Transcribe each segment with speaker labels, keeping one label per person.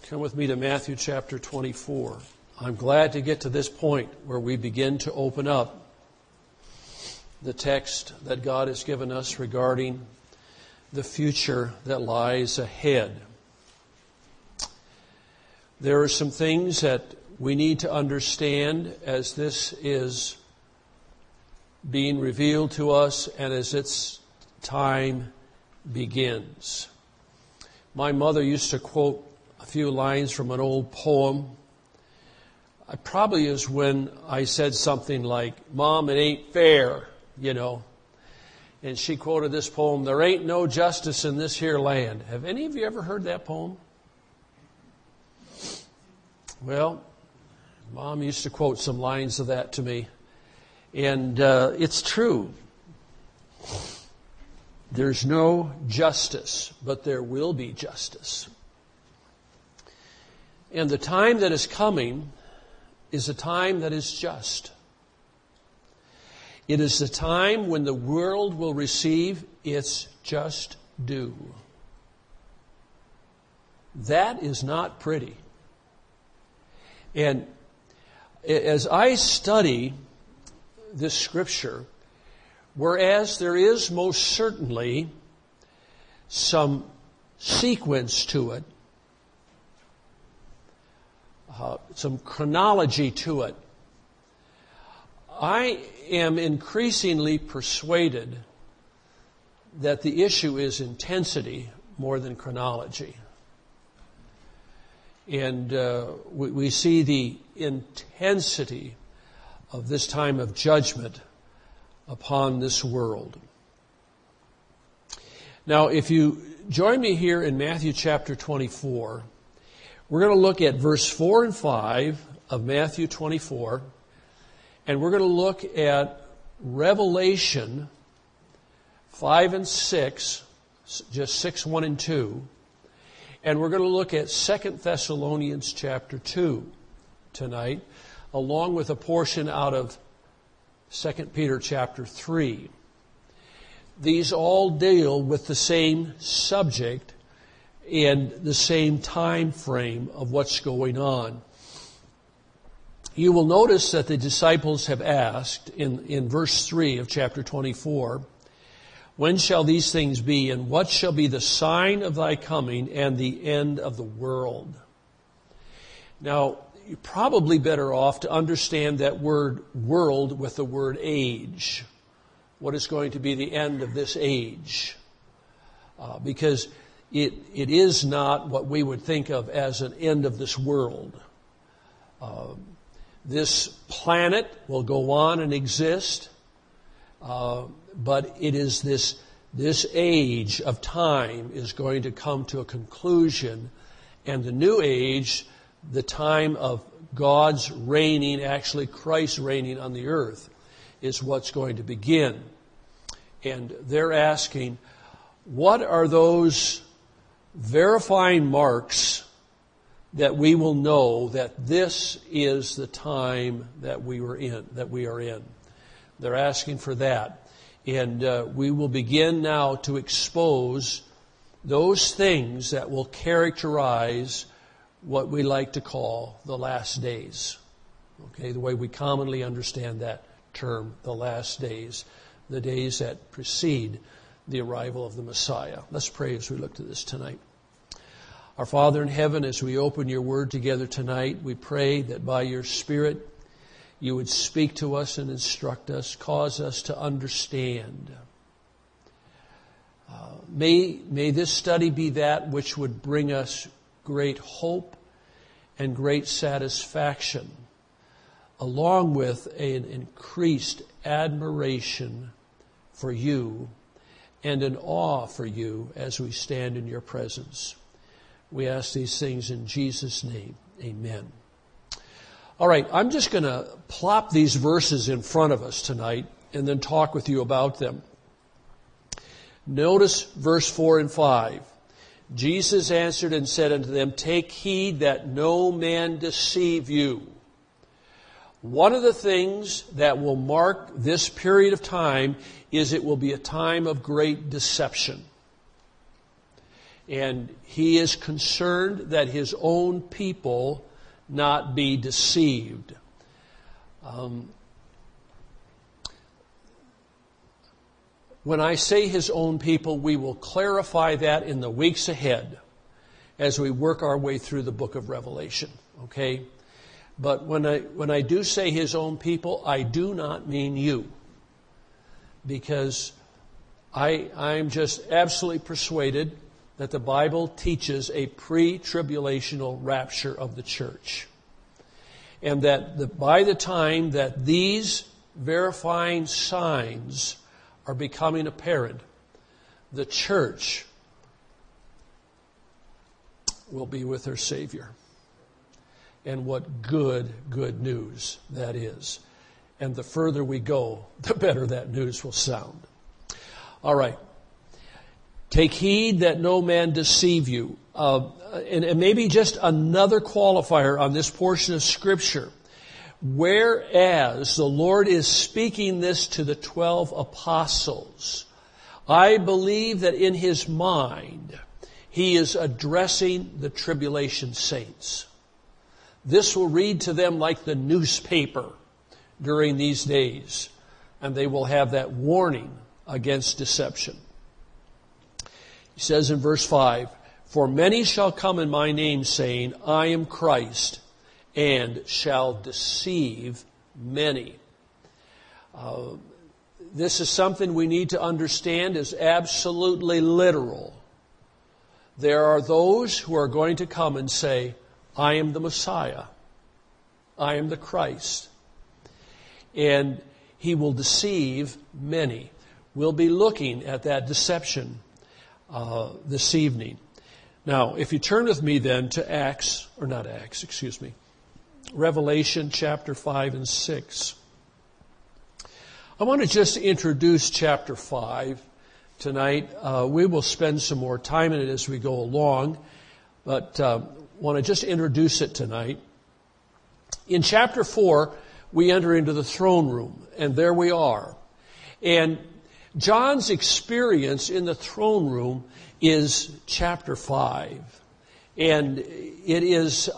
Speaker 1: Come with me to Matthew chapter 24. I'm glad to get to this point where we begin to open up the text that God has given us regarding the future that lies ahead. There are some things that we need to understand as this is being revealed to us and as its time begins. My mother used to quote a few lines from an old poem. It probably is when I said something like, "Mom, it ain't fair," And she quoted this poem, "There ain't no justice in this here land." Have any of you ever heard that poem? Well, Mom used to quote some lines of that to me. And it's true. There's no justice, but there will be justice. And the time that is coming is a time that is just. It is the time when the world will receive its just due. That is not pretty. And as I study this scripture, whereas there is most certainly some sequence to it, some chronology to it, I am increasingly persuaded that the issue is intensity more than chronology. And we see the intensity of this time of judgment upon this world. Now, if you join me here in Matthew chapter 24, we're going to look at verse 4 and 5 of Matthew 24, and we're going to look at Revelation 5 and 6, just 6, 1 and 2, and we're going to look at 2 Thessalonians chapter 2 tonight, along with a portion out of 2 Peter chapter 3. These all deal with the same subject and the same time frame of what's going on. You will notice that the disciples have asked in verse 3 of chapter 24, "When shall these things be, and what shall be the sign of thy coming and the end of the world?" Now, you're probably better off to understand that word world with the word age. What is going to be the end of this age? Because it is not what we would think of as an end of this world. This planet will go on and exist, but it is this age of time is going to come to a conclusion, and the new age, the time of God's reigning, actually Christ reigning on the earth, is what's going to begin. And they're asking, what are those verifying marks that we will know that this is the time that we are in? They're asking for that. And we will begin now to expose those things that will characterize what we like to call the last days. Okay, the way we commonly understand that term, the last days, the days that precede the arrival of the Messiah. Let's pray as we look to this tonight. Our Father in heaven, as we open your word together tonight, we pray that by your Spirit you would speak to us and instruct us, cause us to understand. May this study be that which would bring us great hope and great satisfaction, along with an increased admiration for you and an awe for you as we stand in your presence. We ask these things in Jesus' name. Amen. All right, I'm just going to plop these verses in front of us tonight and then talk with you about them. Notice verse 4 and 5. Jesus answered and said unto them, "Take heed that no man deceive you." One of the things that will mark this period of time is it will be a time of great deception. And he is concerned that his own people not be deceived. When I say his own people, we will clarify that in the weeks ahead as we work our way through the book of Revelation. Okay? But when I do say his own people, I do not mean you. Because I'm just absolutely persuaded that the Bible teaches a pre-tribulational rapture of the church. And that by the time that these verifying signs are becoming apparent, the church will be with her Savior. And what good news that is. And the further we go, the better that news will sound. All right. Take heed that no man deceive you. And maybe just another qualifier on this portion of Scripture. Whereas the Lord is speaking this to the 12 apostles, I believe that in his mind, he is addressing the tribulation saints. This will read to them like the newspaper during these days, and they will have that warning against deception. He says in verse 5, "For many shall come in my name, saying, I am Christ, and shall deceive many." This is something we need to understand is absolutely literal. There are those who are going to come and say, I am the Messiah. I am the Christ. And he will deceive many. We'll be looking at that deception this evening. Now, if you turn with me then to Revelation chapter 5 and 6. I want to just introduce chapter 5 tonight. We will spend some more time in it as we go along, but want to just introduce it tonight. In chapter 4, we enter into the throne room, and there we are. And John's experience in the throne room is chapter 5. And it is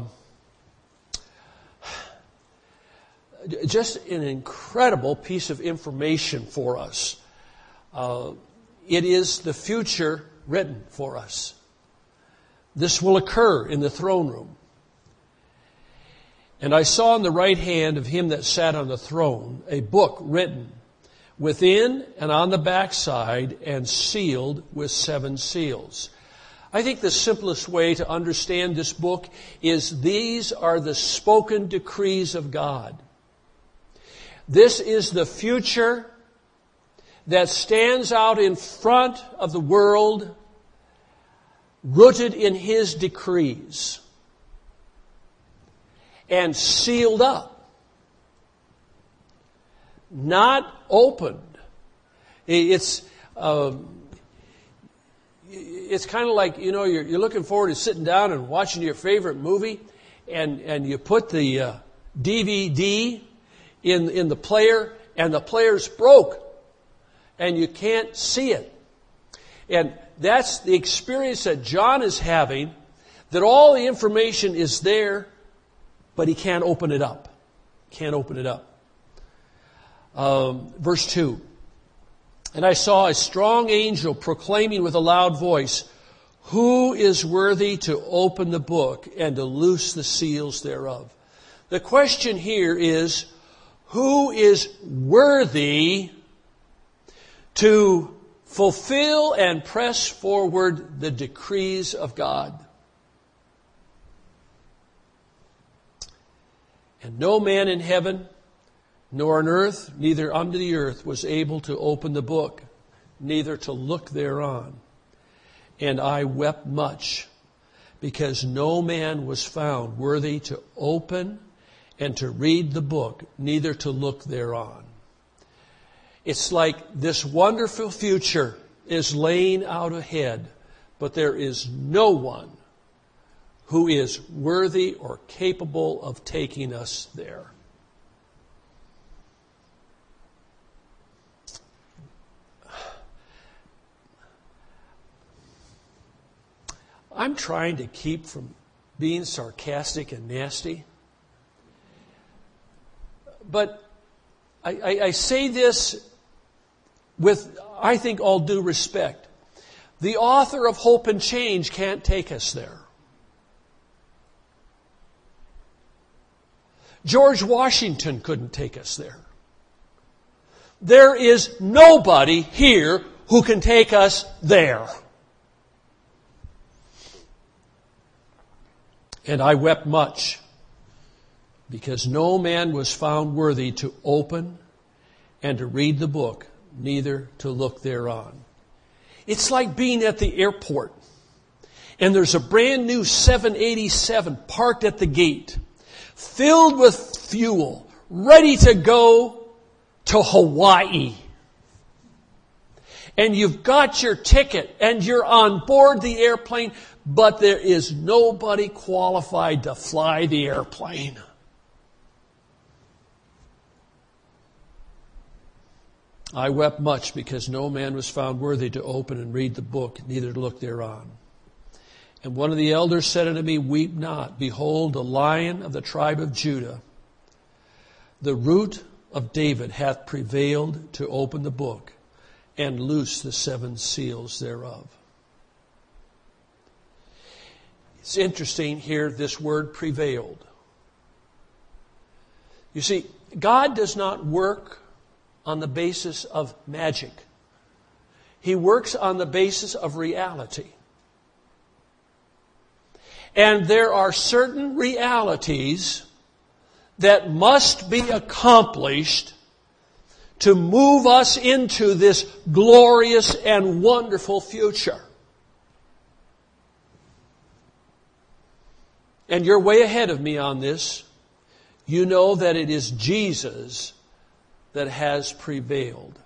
Speaker 1: just an incredible piece of information for us. It is the future written for us. This will occur in the throne room. "And I saw in the right hand of him that sat on the throne a book written within and on the backside and sealed with 7 seals." I think the simplest way to understand this book is these are the spoken decrees of God. This is the future that stands out in front of the world, rooted in his decrees and sealed up, not opened. It's kind of like, you're looking forward to sitting down and watching your favorite movie, and you put the DVD in the player, and the player's broke, and you can't see it. And that's the experience that John is having, that all the information is there, but he can't open it up. Can't open it up. Verse 2. "And I saw a strong angel proclaiming with a loud voice, Who is worthy to open the book and to loose the seals thereof?" The question here is, who is worthy to fulfill and press forward the decrees of God? "And no man in heaven, nor on earth, neither under the earth, was able to open the book, neither to look thereon. And I wept much, because no man was found worthy to open and to read the book, neither to look thereon." It's like this wonderful future is laying out ahead, but there is no one who is worthy or capable of taking us there. I'm trying to keep from being sarcastic and nasty. But I say this with, I think, all due respect. The author of Hope and Change can't take us there. George Washington couldn't take us there. There is nobody here who can take us there. And I wept much, because no man was found worthy to open and to read the book, neither to look thereon. It's like being at the airport, and there's a brand new 787 parked at the gate, filled with fuel, ready to go to Hawaii. And you've got your ticket, and you're on board the airplane, but there is nobody qualified to fly the airplane. I wept much, because no man was found worthy to open and read the book, neither to look thereon. And one of the elders said unto me, Weep not. Behold, the Lion of the tribe of Judah, the root of David, hath prevailed to open the book and loose the 7 seals thereof. It's interesting here, this word prevailed. You see, God does not work on the basis of magic. He works on the basis of reality. And there are certain realities that must be accomplished to move us into this glorious and wonderful future. And you're way ahead of me on this. You know that it is Jesus that has prevailed.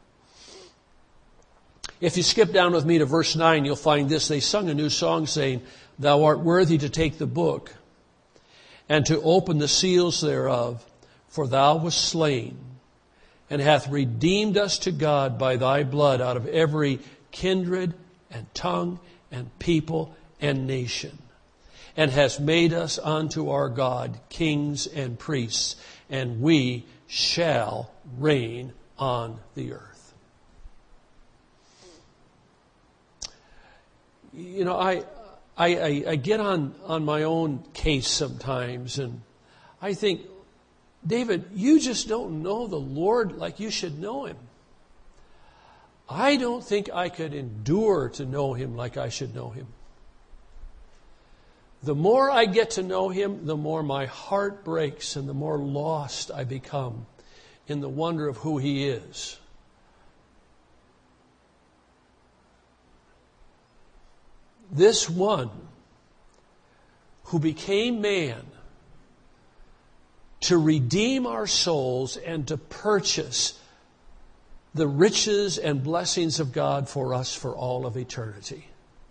Speaker 1: If you skip down with me to verse 9, you'll find this. They sung a new song saying, Thou art worthy to take the book and to open the seals thereof, for thou wast slain and hath redeemed us to God by thy blood out of every kindred and tongue and people and nation, and hast made us unto our God kings and priests, and we shall reign on the earth. You know, I get on my own case sometimes, and I think, David, you just don't know the Lord like you should know Him. I don't think I could endure to know Him like I should know Him. The more I get to know Him, the more my heart breaks and the more lost I become in the wonder of who He is. This one who became man to redeem our souls and to purchase the riches and blessings of God for us for all of eternity.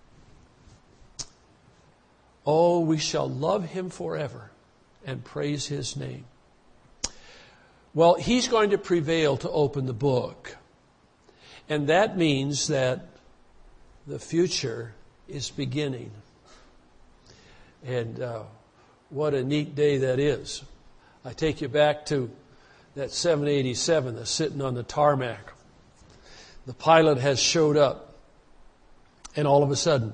Speaker 1: Oh, we shall love Him forever and praise His name. Well, He's going to prevail to open the book. And that means that the future is beginning. And what a neat day that is. I take you back to that 787 that's sitting on the tarmac. The pilot has showed up, and all of a sudden,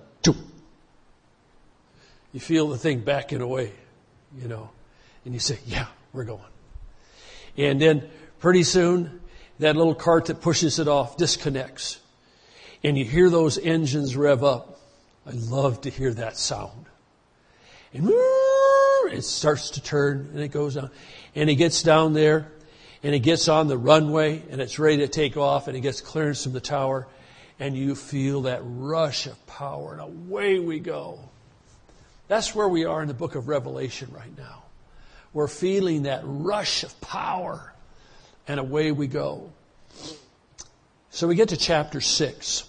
Speaker 1: you feel the thing backing away, you know, and you say, yeah, we're going. And then pretty soon, that little cart that pushes it off disconnects, and you hear those engines rev up. I love to hear that sound. And it starts to turn, and it goes down. And it gets down there, and it gets on the runway, and it's ready to take off, and it gets clearance from the tower, and you feel that rush of power, and away we go. That's where we are in the book of Revelation right now. We're feeling that rush of power, and away we go. So we get to chapter 6.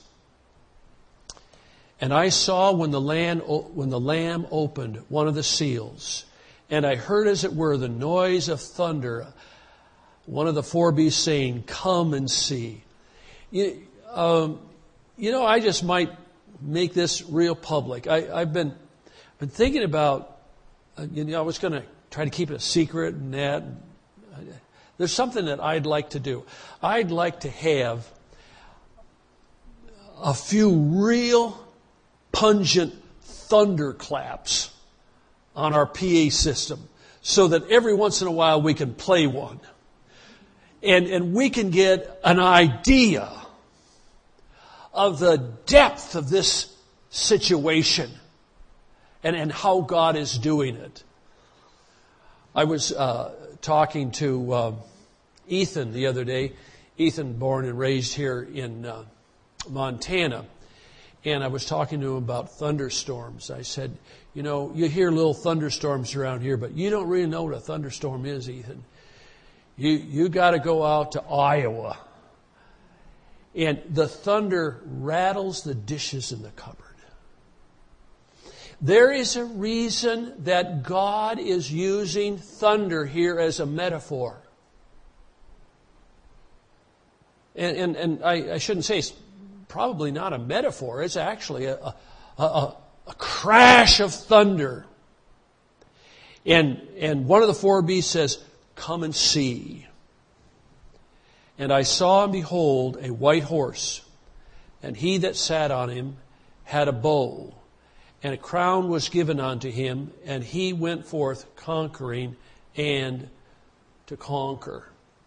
Speaker 1: And I saw when the Lamb opened one of the seals, and I heard as it were the noise of thunder, one of the 4 beasts saying, Come and see. You know, I just might make this real public. I've been been thinking about, I was going to try to keep it a secret and that. There's something that I'd like to do. I'd like to have a few real pungent thunderclaps on our PA system so that every once in a while we can play one. And we can get an idea of the depth of this situation and how God is doing it. I was talking to Ethan the other day. Ethan, born and raised here in Montana. And I was talking to him about thunderstorms. I said, you hear little thunderstorms around here, but you don't really know what a thunderstorm is, Ethan. You got to go out to Iowa. And the thunder rattles the dishes in the cupboard. There is a reason that God is using thunder here as a metaphor. And I shouldn't say it's probably not a metaphor. It's actually a crash of thunder. And one of the four beasts says, "Come and see." And I saw and behold a white horse, and he that sat on him had a bow, and a crown was given unto him, and he went forth conquering and to conquer.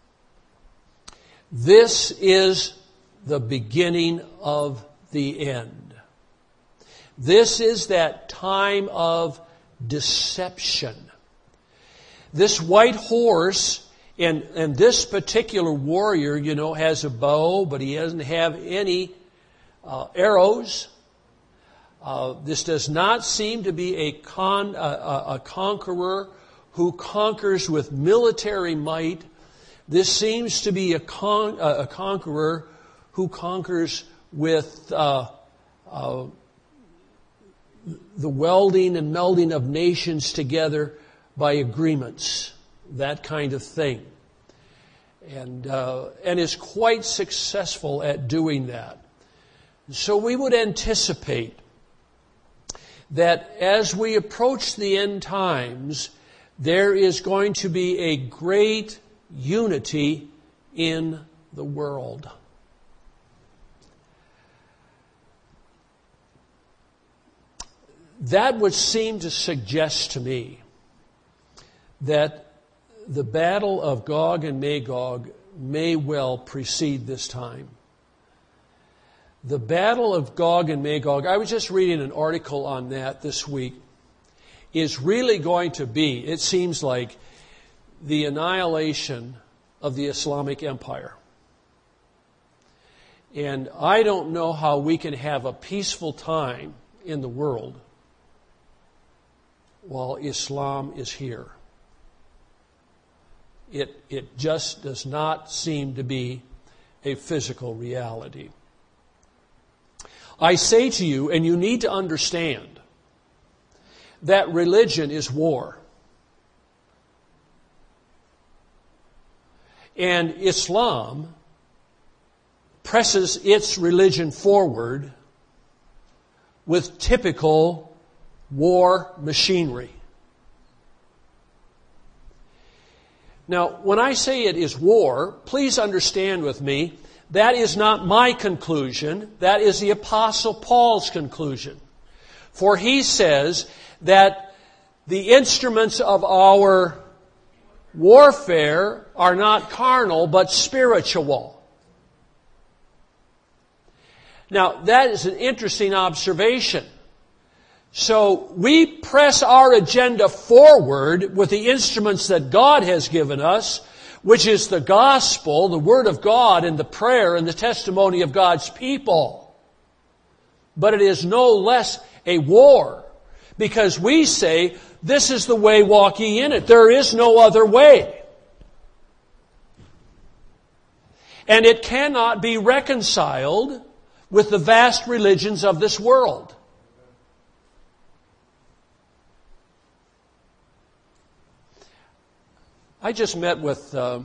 Speaker 1: This is the beginning of the end. This is that time of deception. This white horse, and this particular warrior, has a bow, but he doesn't have any arrows. This does not seem to be a conqueror who conquers with military might. This seems to be a conqueror who conquers with the welding and melding of nations together by agreements, that kind of thing, and is quite successful at doing that. So we would anticipate that as we approach the end times, there is going to be a great unity in the world. That would seem to suggest to me that the battle of Gog and Magog may well precede this time. The battle of Gog and Magog, I was just reading an article on that this week, is really going to be, it seems like, the annihilation of the Islamic Empire. And I don't know how we can have a peaceful time in the world while Islam is here. It just does not seem to be a physical reality. I say to you, and you need to understand, that religion is war. And Islam presses its religion forward with typical war machinery. Now, when I say it is war, please understand with me, that is not my conclusion. That is the Apostle Paul's conclusion. For he says that the instruments of our warfare are not carnal, but spiritual. Now, that is an interesting observation. So we press our agenda forward with the instruments that God has given us, which is the gospel, the Word of God, and the prayer and the testimony of God's people. But it is no less a war, because we say, this is the way, walk ye in it. There is no other way. And it cannot be reconciled with the vast religions of this world. I just met with a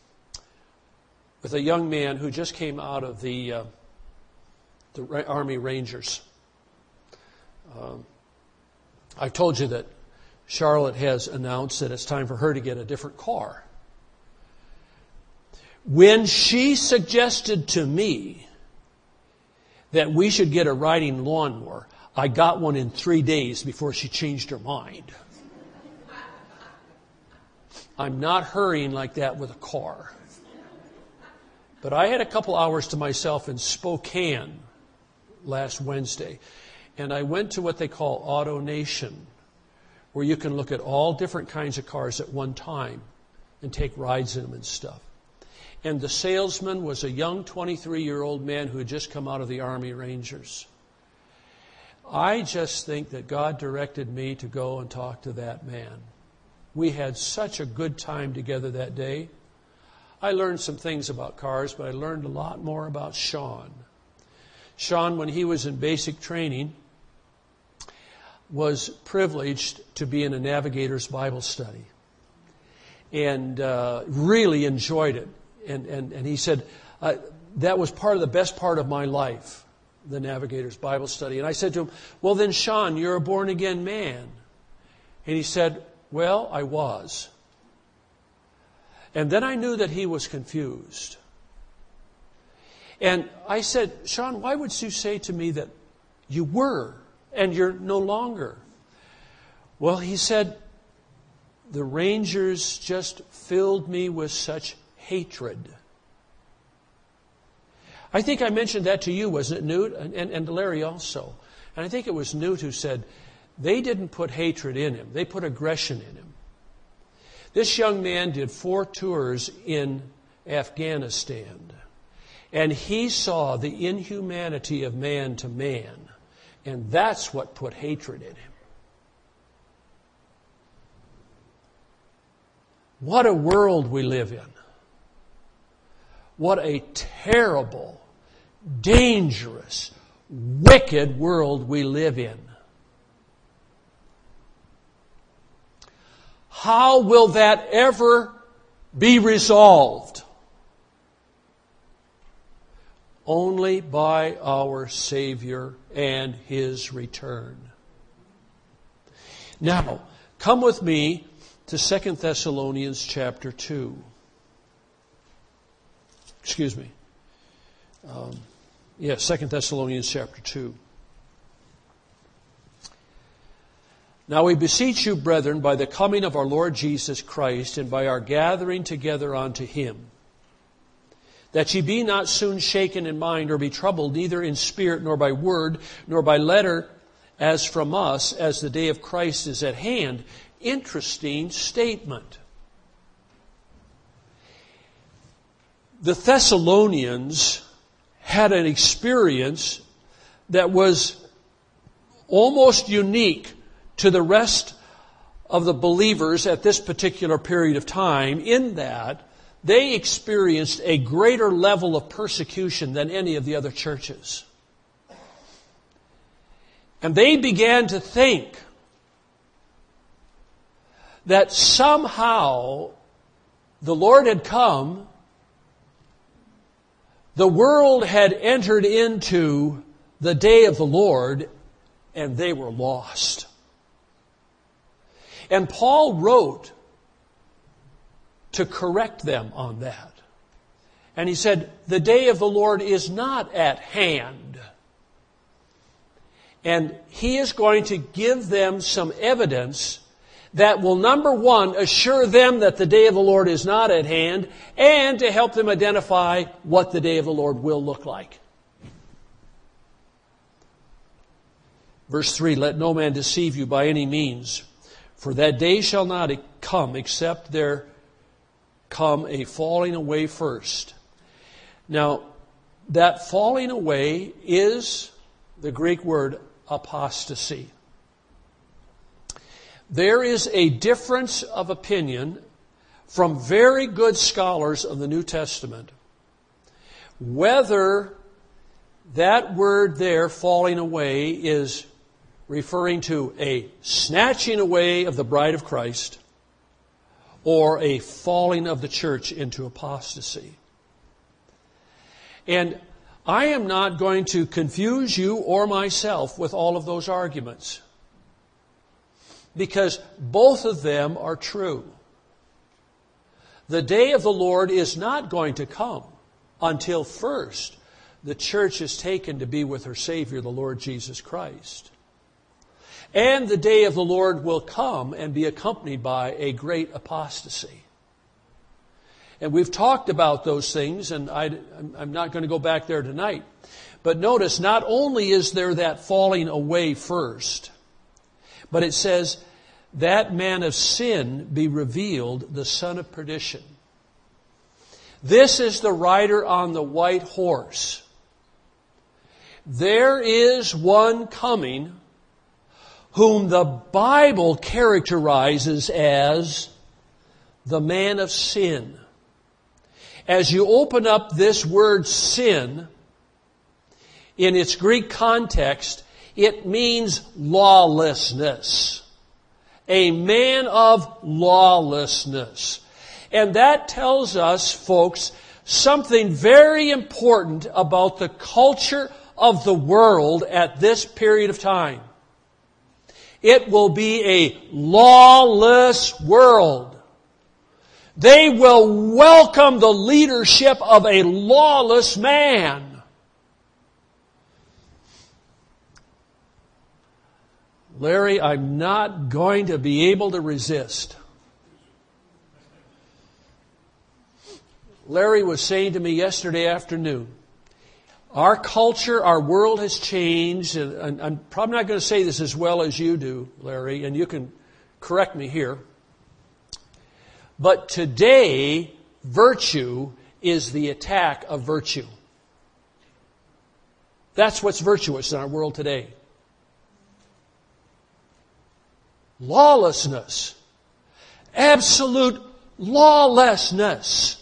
Speaker 1: young man who just came out of the Army Rangers. I told you that Charlotte has announced that it's time for her to get a different car. When she suggested to me that we should get a riding lawnmower, I got one in 3 days before she changed her mind. I'm not hurrying like that with a car. But I had a couple hours to myself in Spokane last Wednesday, and I went to what they call AutoNation, where you can look at all different kinds of cars at one time and take rides in them and stuff. And the salesman was a young 23-year-old man who had just come out of the Army Rangers. I just think that God directed me to go and talk to that man. We had such a good time together that day. I learned some things about cars, but I learned a lot more about Sean. Sean, when he was in basic training, was privileged to be in a Navigator's Bible study and really enjoyed it. And he said, that was part of the best part of my life, the Navigator's Bible study. And I said to him, well then, Sean, you're a born-again man. And he said, well, I was. And then I knew that he was confused. And I said, Sean, why would you say to me that you were and you're no longer? Well, he said, the Rangers just filled me with such hatred. I think I mentioned that to you, wasn't it, Newt? And to Larry also. And I think it was Newt who said, they didn't put hatred in him. They put aggression in him. This young man did 4 tours in Afghanistan. And he saw the inhumanity of man to man. And that's what put hatred in him. What a world we live in. What a terrible, dangerous, wicked world we live in. How will that ever be resolved? Only by our Savior and His return. Now, come with me to 2 Thessalonians chapter 2. Excuse me. 2 Thessalonians chapter 2. Now we beseech you, brethren, by the coming of our Lord Jesus Christ, and by our gathering together unto Him, that ye be not soon shaken in mind, or be troubled, neither in spirit, nor by word, nor by letter, as from us, as the day of Christ is at hand. Interesting statement. The Thessalonians had an experience that was almost unique to the rest of the believers at this particular period of time, in that they experienced a greater level of persecution than any of the other churches. And they began to think that somehow the Lord had come, the world had entered into the day of the Lord, and they were lost. And Paul wrote to correct them on that. And he said, the day of the Lord is not at hand. And he is going to give them some evidence that will, number one, assure them that the day of the Lord is not at hand, and to help them identify what the day of the Lord will look like. Verse 3, let no man deceive you by any means, for that day shall not come except there come a falling away first. Now, that falling away is the Greek word apostasy. There is a difference of opinion from very good scholars of the New Testament whether that word there, falling away, is referring to a snatching away of the bride of Christ or a falling of the church into apostasy. And I am not going to confuse you or myself with all of those arguments. because both of them are true. The day of the Lord is not going to come until first the church is taken to be with her Savior, the Lord Jesus Christ. And the day of the Lord will come and be accompanied by a great apostasy. And we've talked about those things, and I'm not going to go back there tonight. But notice, not only is there that falling away first, but it says, that man of sin be revealed, the son of perdition. This is the rider on the white horse. There is one coming whom the Bible characterizes as the man of sin. As you open up this word sin, in its Greek context, it means lawlessness. A man of lawlessness. And that tells us, folks, something very important about the culture of the world at this period of time. It will be a lawless world. They will welcome the leadership of a lawless man. Larry, I'm not going to be able to resist. Larry was saying to me yesterday afternoon, our culture, our world has changed, and I'm probably not going to say this as well as you do, Larry, and you can correct me here. But today, virtue is the attack of virtue. That's what's virtuous in our world today. Lawlessness. Absolute lawlessness.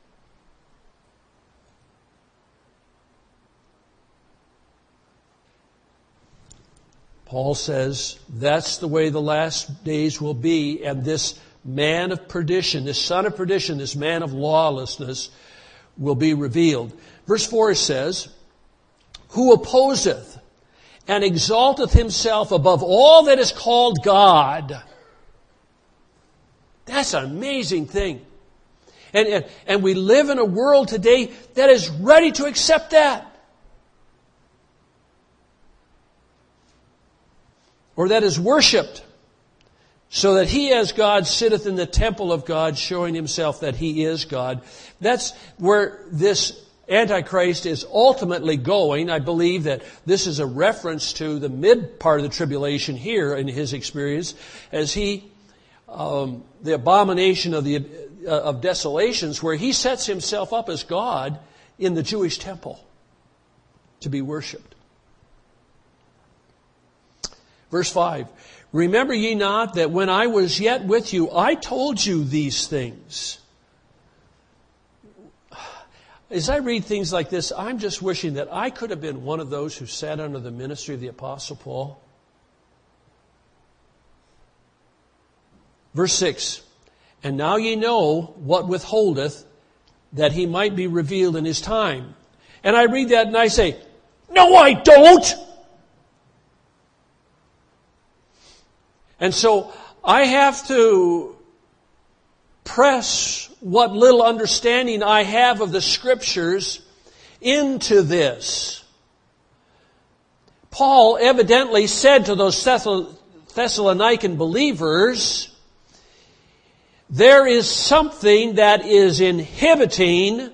Speaker 1: Paul says that's the way the last days will be, and this man of perdition, this son of perdition, this man of lawlessness will be revealed. Verse 4 says, who opposeth and exalteth himself above all that is called God. That's an amazing thing. And we live in a world today that is ready to accept that. Or that is worshipped, so that he as God sitteth in the temple of God, showing himself that he is God. That's where this Antichrist is ultimately going. I believe that this is a reference to the mid part of the tribulation here in his experience, as he, the abomination of desolations, where he sets himself up as God in the Jewish temple to be worshipped. Verse 5, remember ye not that when I was yet with you, I told you these things. As I read things like this, I'm just wishing that I could have been one of those who sat under the ministry of the Apostle Paul. Verse 6, and now ye know what withholdeth, that he might be revealed in his time. And I read that and I say, no, I don't! And so I have to press what little understanding I have of the Scriptures into this. Paul evidently said to those Thessalonican believers, there is something that is inhibiting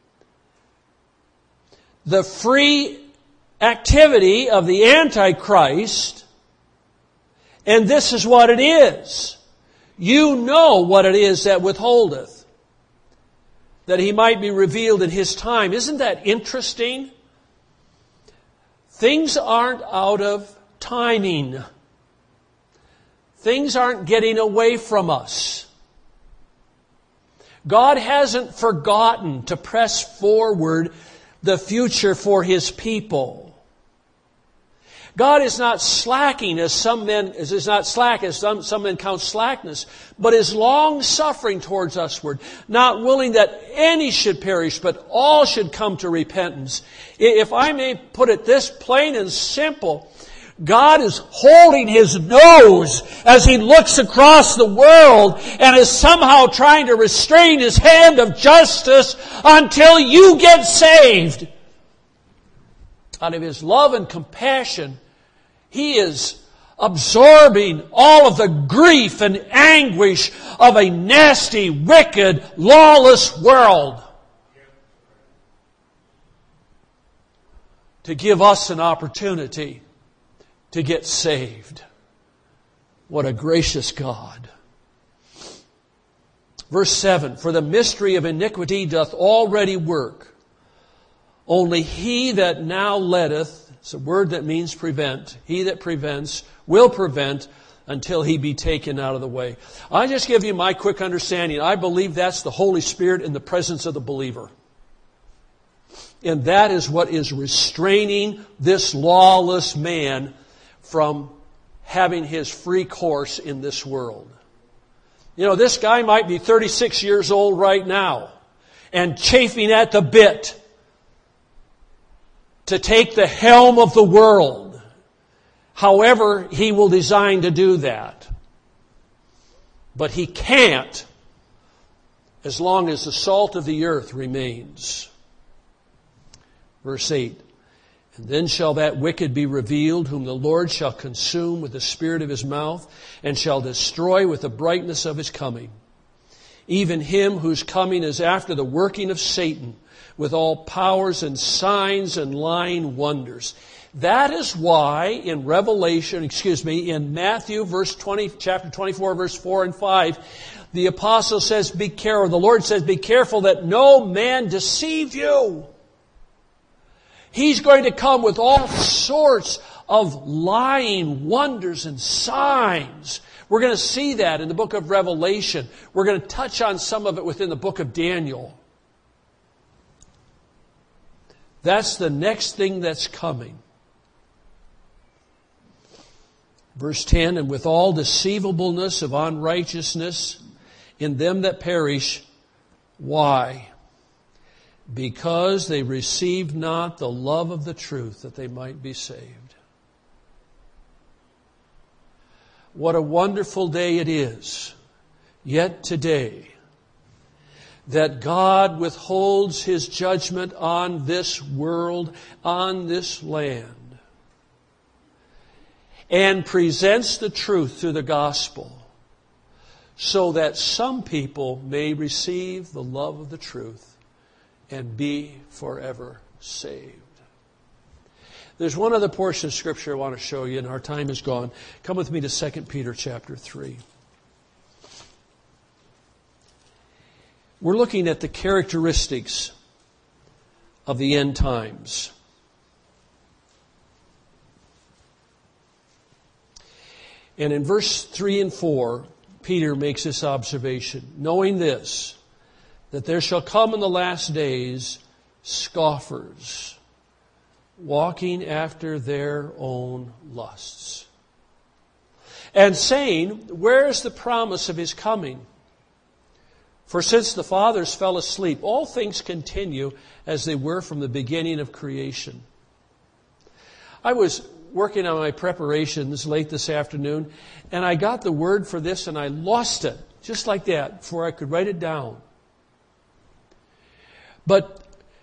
Speaker 1: the free activity of the Antichrist. And this is what it is. You know what it is that withholdeth, that he might be revealed in his time. Isn't that interesting? Things aren't out of timing. Things aren't getting away from us. God hasn't forgotten to press forward the future for his people. God is not slacking as some men count slackness, but is long suffering towards usward, not willing that any should perish, but all should come to repentance. If I may put it this plain and simple, God is holding His nose as He looks across the world and is somehow trying to restrain His hand of justice until you get saved. Out of His love and compassion, He is absorbing all of the grief and anguish of a nasty, wicked, lawless world to give us an opportunity to get saved. What a gracious God. Verse 7, for the mystery of iniquity doth already work. Only he that now letteth, it's a word that means prevent, he that prevents will prevent until he be taken out of the way. I just give you my quick understanding. I believe that's the Holy Spirit in the presence of the believer. And that is what is restraining this lawless man from having his free course in this world. You know, this guy might be 36 years old right now and chafing at the bit to take the helm of the world. However, he will design to do that. But he can't as long as the salt of the earth remains. Verse 8, and then shall that wicked be revealed, whom the Lord shall consume with the spirit of His mouth, and shall destroy with the brightness of His coming. Even him whose coming is after the working of Satan, with all powers and signs and lying wonders. That is why in in Matthew chapter 24, verse 4 and 5, the apostle says, be careful. The Lord says, be careful that no man deceive you. He's going to come with all sorts of lying wonders and signs. We're going to see that in the book of Revelation. We're going to touch on some of it within the book of Daniel. That's the next thing that's coming. Verse 10, and with all deceivableness of unrighteousness in them that perish. Why? Because they received not the love of the truth that they might be saved. What a wonderful day it is, yet today, that God withholds His judgment on this world, on this land, and presents the truth through the gospel so that some people may receive the love of the truth and be forever saved. There's one other portion of Scripture I want to show you, and our time is gone. Come with me to 2 Peter chapter 3. We're looking at the characteristics of the end times. And in verse 3 and 4, Peter makes this observation. Knowing this, that there shall come in the last days scoffers, walking after their own lusts, and saying, where is the promise of His coming? For since the fathers fell asleep, all things continue as they were from the beginning of creation. I was working on my preparations late this afternoon, and I got the word for this and I lost it, just like that, before I could write it down. But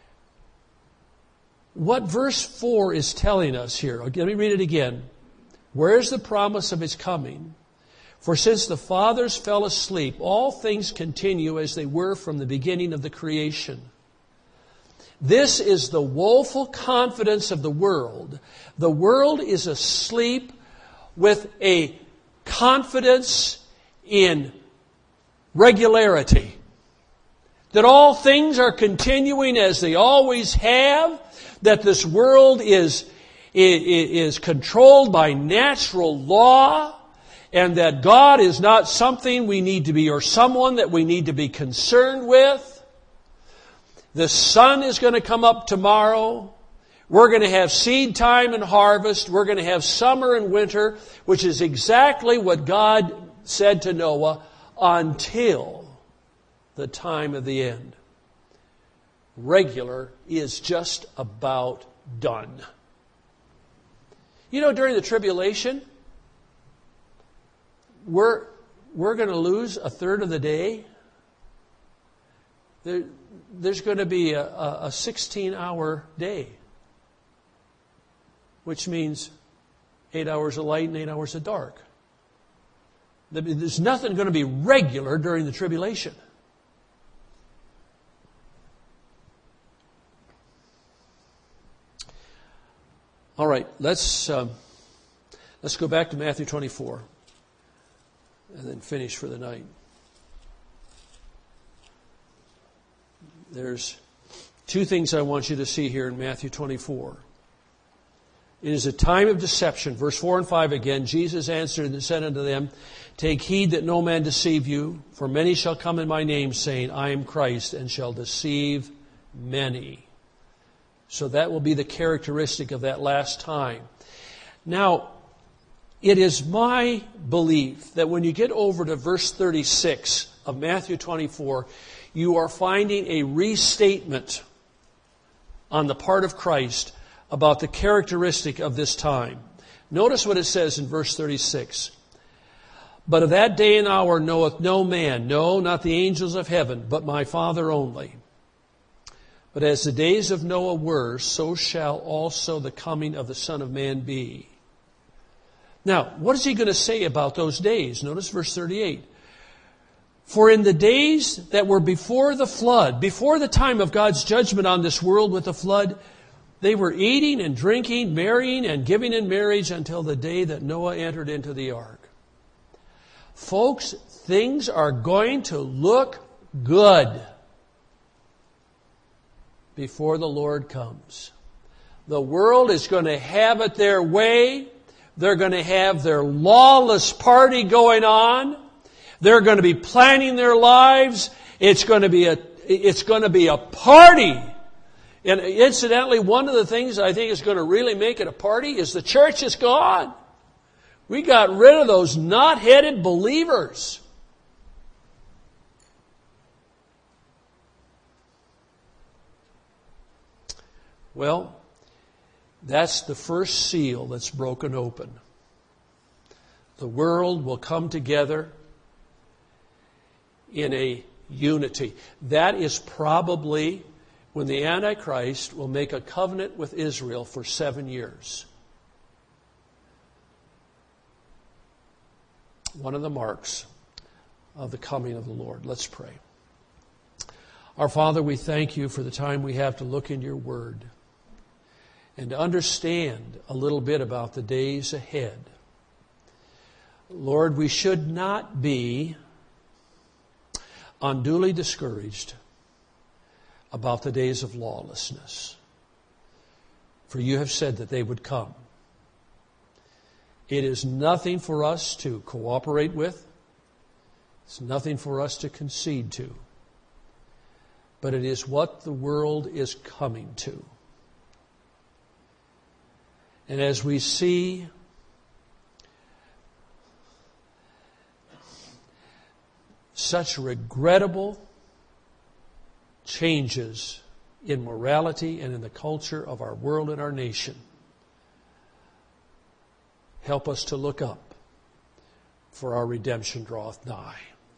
Speaker 1: what verse 4 is telling us here, let me read it again. Where is the promise of His coming? For since the fathers fell asleep, all things continue as they were from the beginning of the creation. This is the woeful confidence of the world. The world is asleep with a confidence in regularity. That all things are continuing as they always have. That this world is controlled by natural law. And that God is not something we need to be, or someone that we need to be concerned with. The sun is going to come up tomorrow. We're going to have seed time and harvest. We're going to have summer and winter, which is exactly what God said to Noah, until the time of the end. Regular is just about done. You know, during the tribulation, we're going to lose a third of the day. There's going to be a 16-hour day, which means 8 hours of light and 8 hours of dark. There's nothing going to be regular during the tribulation. All right, let's go back to Matthew 24 and then finish for the night. There's two things I want you to see here in Matthew 24. It is a time of deception. Verse 4 and 5 again, Jesus answered and said unto them, Take heed that no man deceive you, for many shall come in my name, saying, I am Christ, and shall deceive many. So that will be the characteristic of that last time. Now, it is my belief that when you get over to verse 36 of Matthew 24, you are finding a restatement on the part of Christ about the characteristic of this time. Notice what it says in verse 36. But of that day and hour knoweth no man, no, not the angels of heaven, but my Father only. But as the days of Noah were, so shall also the coming of the Son of Man be. Now, what is he going to say about those days? Notice verse 38. For in the days that were before the flood, before the time of God's judgment on this world with the flood, they were eating and drinking, marrying and giving in marriage until the day that Noah entered into the ark. Folks, things are going to look good before the Lord comes. The world is going to have it their way. They're going to have their lawless party going on. They're going to be planning their lives. It's going to be a party. And incidentally, one of the things I think is going to really make it a party is the church is gone. We got rid of those knot-headed believers. Well, that's the first seal that's broken open. The world will come together in a unity. That is probably when the Antichrist will make a covenant with Israel for 7 years. One of the marks of the coming of the Lord. Let's pray. Our Father, we thank you for the time we have to look in your word and to understand a little bit about the days ahead. Lord, we should not be unduly discouraged about the days of lawlessness, for you have said that they would come. It is nothing for us to cooperate with. It's nothing for us to concede to. But it is what the world is coming to. And as we see such regrettable changes in morality and in the culture of our world and our nation, help us to look up, for our redemption draweth nigh.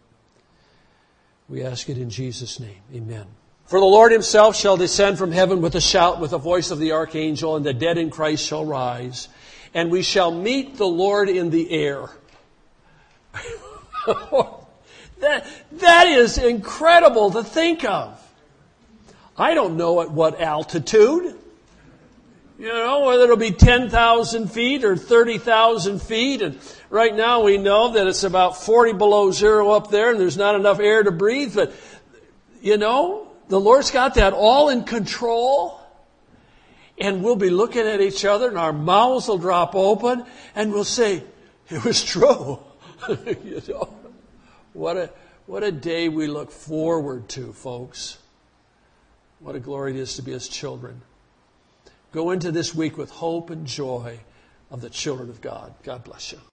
Speaker 1: We ask it in Jesus' name. Amen. For the Lord himself shall descend from heaven with a shout, with the voice of the archangel, and the dead in Christ shall rise, and we shall meet the Lord in the air. That is incredible to think of. I don't know at what altitude. You know, whether it'll be 10,000 feet or 30,000 feet. And right now we know that it's about 40 below zero up there and there's not enough air to breathe. But, you know, the Lord's got that all in control. And we'll be looking at each other and our mouths will drop open and we'll say, it was true. You know, what a day we look forward to, folks. What a glory it is to be His children. Go into this week with hope and joy of the children of God. God bless you.